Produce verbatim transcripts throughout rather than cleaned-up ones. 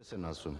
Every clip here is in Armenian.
Են ասում։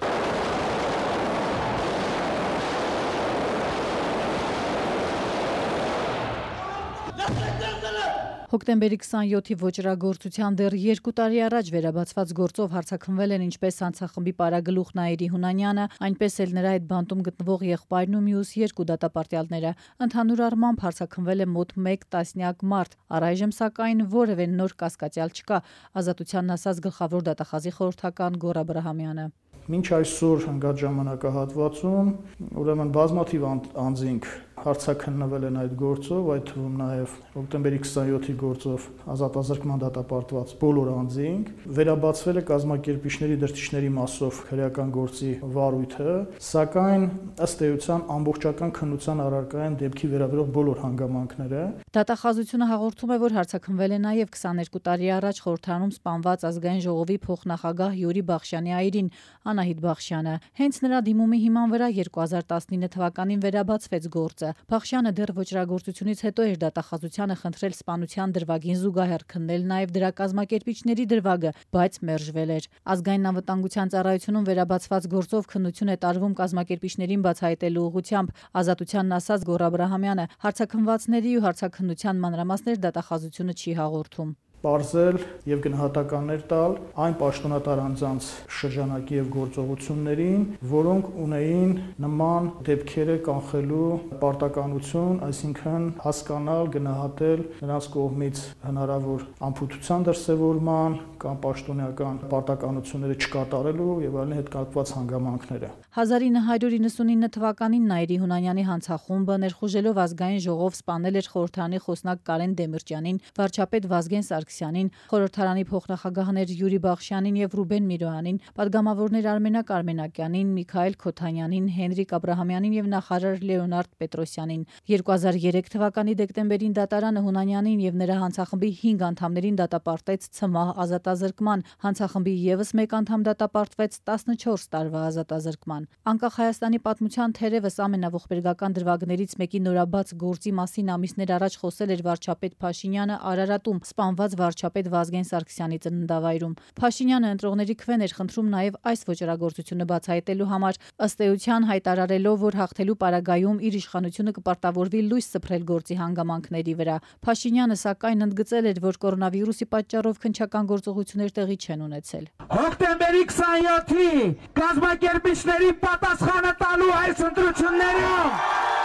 Հոկտեմբերի քսաներկուի ոճրագործության դեռ երկու տարի առաջ վերաբացված գործով հարցաքննվել են ինչպես հանցախմբի պարագլուխ Նաիրի Հունանյանը, այնպես էլ նրա այդ բանտում գտնվող եղբայրն ու մյուս երկու դատապարտյալները։ Ընդհանուր առմամբ հարցաքննվել է մոտ մեկ տասնյակ մարդ, առայժմ սակայն որևէ նոր կասկածյալ չկա, Ազատությանն ասաց գլխավոր դատախազի խորհրդական Գոռ Աբրահամյանը։ Մինչ այսօր ընկած ժամանակահատվածում ուրեմն բազմաթիվ անձինք հարցաքննվել են այդ գործով, այդ թվում նաև հոկտեմբերի քսաներկուի գործով ազատազրկման դատապարտված բոլոր անձինք, վերաբացվել է կազմակերպիչների դրդիչների մասով քրեական գործի վարույթը, սակայն ըստ էության ամբողջական քննության առարկա են դեպքի վերաբերող բոլոր հանգամանքները։ Դատախազությունը հաղորդում է, որ հարցաքննվել է նաև քսաներկու տարի առաջ խորհրդարանում սպանված ազգային ժողովի փոխնախագահ Յուրի Բախշյանի այրին Անահիտ Բախշյանը։ Հենց նրա դիմումի հիման վրա երկու հազար տասնինը թվականին վերաբացվեց գործը։ Բախշյանը դեռ ոճրագործությունից հետո էր դատախազությանը խնդրել սպանության դրվագին զուգահեռ քննել նաև դրա կազմակերպիչների դրվագը, բայց մերժվել էր։ Ազգային անվտանգության ծառայությունում վերաբացված գործով քննություն է տարվում կազմակերպիչներին բացահայտելու ուղղությամբ, Ազատությանն ասաց Գոռ Աբրահամյանը, հարցաքննվածների ու հարցաքննության մանրամասներ դատախազությունը չի հաղորդում։ Պարզել եւ գնահատականներ տալ այն պաշտոնատար անձանց շրջանակի եւ գործողություններին, որոնք ունեին նման դեպքերը կանխելու պարտականություն, այսինքն հասկանալ, գնահատել նրանց կողմից հնարավոր անփութության դրսևորման կամ պաշտոնական պարտականությունները չկատարելու եւ այլն հետ կապված հանգամանքները։ հազար ինը հարյուր իննսունինը թվականին Նաիրի Հունանյանի հանցախումբը ներխուժելով ազգային ժողով սպանել էր խորհրդարանի խոսնակ Կարեն Դեմիրճյանին, վարչապետ Վազգեն Սարգսյանին, խորհրդարանի փոխնախագահներ Յուրի Բախշյանին եւ Ռուբեն Միրոյանին, պատգամավորներ Արմենակ Արմենակյանին, Միքայել Քոթանյանին, Հենրիկ Աբրահամյանին եւ նախարար Լեոնարդ Պետրոսյանին։ երկու հազար երեք թվականի դեկտեմբերին դատարանը Հունանյանին եւ նրա հանցախմբի հինգ անդամներին դատապարտեց ցմահ ազատազրկման, հանցախմբի եւս մեկ անդամ դատապարտվեց տասնչորս տարվա ազատազրկման։ Անկախ Հայաստանի պատմության թերևս ամենաողբերգական դրվագներից մեկի նորաբաց գործի մասին ամիսներ առաջ խոսել էր վարչապետ Փաշինյանը Արարատում, սպանված վարչապետ Վազգեն Սարգսյանի ծննդավայրում։ Փաշինյանը ընտրողների քվեն էր խնդրում նաև այս ոճրագործությունը բացահայտելու համար, ըստ էության հայտարարելով, որ հաղթելու պարագայում իր իշխանությունը կպարտավորվի լույս սփռել գործի հանգամանքների վրա։ Փաշինյանը սակայն ընդգծել էր, որ կորոնավիրուսի պատճառով քննչական գործողություններ տեղի չեն ունեցել։ Հոկտեմբերի քսաներկուի կազմակերպիչների պատասխանը տալու այս ընտրություններում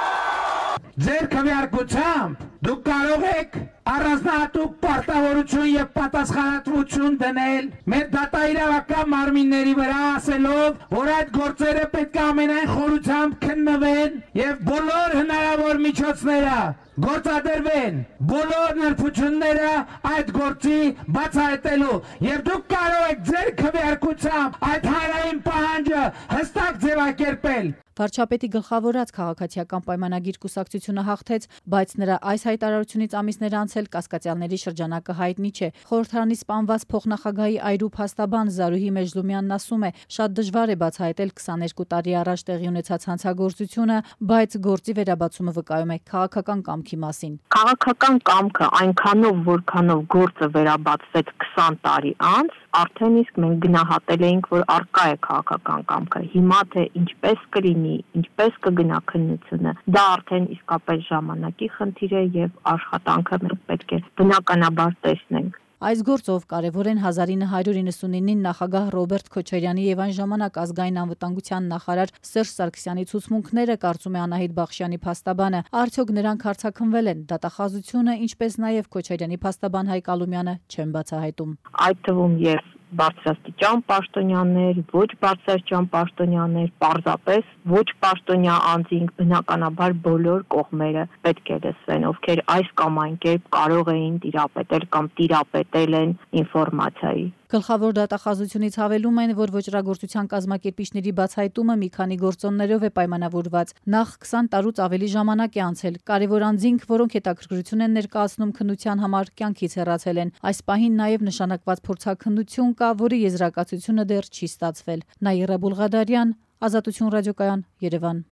ձեր քվեարկությամբ դուք կարող եք առանձնահատուկ պարտավորություն եւ պատասխանատվություն դնել մեր դատաիրավական մարմինների վրա, ասելով, որ այդ գործերը պետք է ամենայն խորությամբ քննվեն եւ բոլոր հնարավոր միջոցները գործադրվեն, բոլոր նրբությունները այդ գործի բացահայտելու եւ դուք կարող եք ձեր քվեարկությամբ այդ հանրային պահանջը հստակ ձևակերպել։ Վարչապետի գլխավորած քաղաքացիական պայմանագիր կուսակցությունը հաղթեց, բայց նրա այս հայտարարությունից ամիսներ անց էլ կասկածյալների շրջանակը հայտնի չէ։ Խորհրդարանի սպանված փոխնախագահի այրու փաստաբան Զարուհի Մեջլումյանն ասում է, շատ դժվար է բացահայտել քսաներկու տարի առաջ տեղի ունեցած հանցագործությունը, բայց գործի վերաբացումը վկայում է քաղաքական կամքի մասին։ Քաղաքական կամքը այնքանով, որքանով գործը վերաբացվեց քսան տարի անց, արդեն իսկ մենք գնահատել էինք, որ արկա է քաղաքական կամքը։ Հիմա թե ինչպես կլինի, ինչպես կգնա քննությունը, դա արդեն իսկապես ժամանակի խնդիր է եւ աշխատանքը մենք պետք է բնականաբար տեսնենք։ Այս գործով կարևոր են հազար ինը հարյուր իննսունինին նախագահ Ռոբերտ Քոչարյանի եւ այն ժամանակ ազգային անվտանգության նախարար Սերժ Սարգսյանի ցուցմունքները, կարծում է Անահիտ Բախշյանի փաստաբանը, արդյոք նրանք հարցաքննվել են, դատախազությունը, ինչպես նաեւ Քոչարյանի փաստաբան Հայկ Ալումյանը չեն բացահայտում։ Այդ թվում եւ բարձրաստիճան պաշտոնյաներ, ոչ բարձրաստիճան պաշտոնյաներ, պարզապես ոչ պաշտոնյա անձինք, բնականաբար բոլոր կողմերը պետք է լսվեն, ովքեր այս կամ այն կերպ կարող էին տիրապետել կամ տիրապետել են ինֆորմացիայի։ Գլխավոր դատախազությունից հավելում են, որ ոճրագործության կազմակերպիչների բացահայտումը մի քանի գործոններով է պայմանավորված։ Նախ քսան տարուց ավելի ժամանակ է անցել։ Կարևոր անձինք, որոնք հետաքրքրություն են ներկայացնում քննության համար, կյանքից հեռացել են։ Այս պահին նաև նշանակված փորձաքննություն կա, որի եզրակացությունը դեռ չի ստացվել։ Նաիրա Բուլղադարյան, Ազատություն ռադիոկայան, Երևան։